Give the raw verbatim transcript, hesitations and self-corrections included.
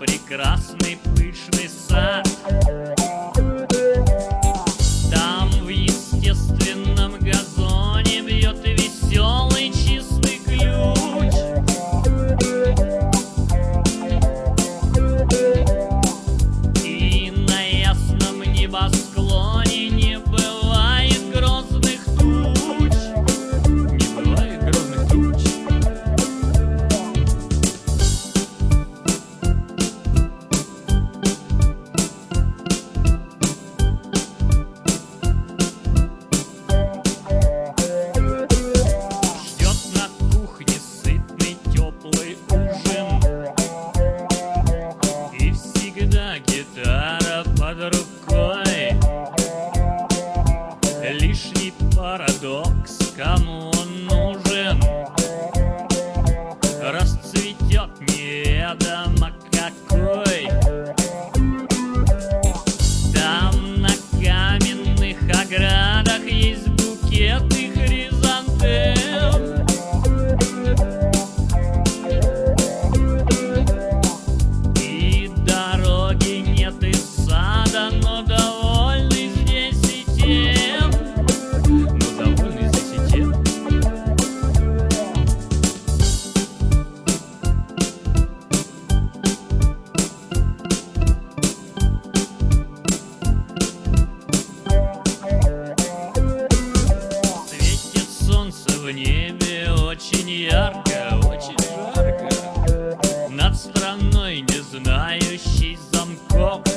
прекрасный пышный сад. Там в естественном газоне бьет веселый чистый ключ. И на ясном небосклоне не бывает грозных туч. Не бывает грозных туч. Гитара под рукой. Лишний парадокс, кому он нужен? Расцветет неведомо какой. Там на каменных оградах есть букеты хризантем. Но довольны здесь и тем, но довольны здесь и тем. Светит солнце в небе очень ярко, очень жарко. Над страной, не знающей замков.